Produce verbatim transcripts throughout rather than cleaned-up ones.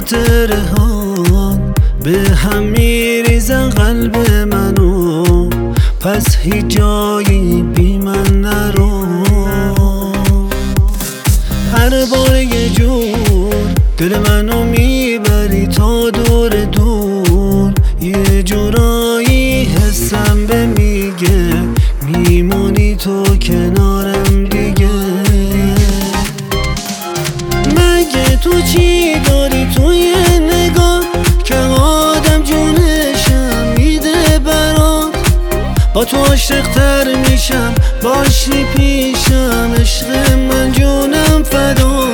خاطره ها به هم میریزن قلب منو، پس هیچ جایی بی من نرو. هر بار یه جور دل منو میبری تا دور دور، یه جورایی حسم به میگه میمونی تو کنارم دیگه. مگه تو چی داری توی نگاه که آدم جونشم میده برات؟ با تو عاشق‌تر میشم باشی پیشم، عشق من جونم فدا.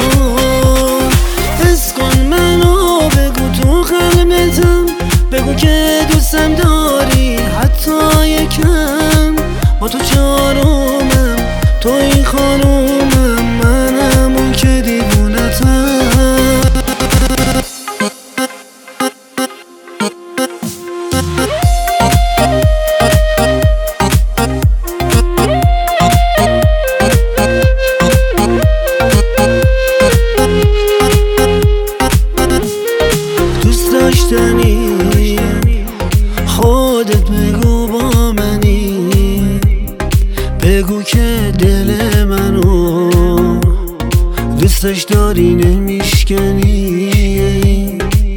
حس کن منو بگو تو قلبتم، بگو که دوستم داری حتی یکم. با تو چهارمم تو این خانومم، منم اون که دیوونتم. دوست داشتنی خودت بگو با منی، بگو که دل منو دوستش داری نمیشکنی.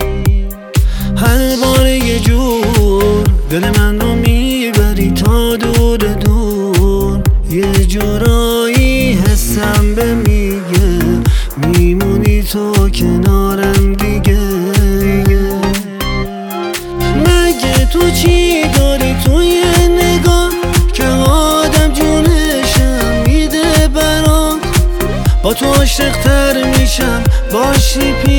هر بار یه جور دل منو میبری تا دور دور، یه جورایی حسم به میگه میمونی تو کنارم دیگه. مگه تو چی داری توی نگاه که آدم جونشم میده برات؟ با تو عاشق‌تر میشم باشی پی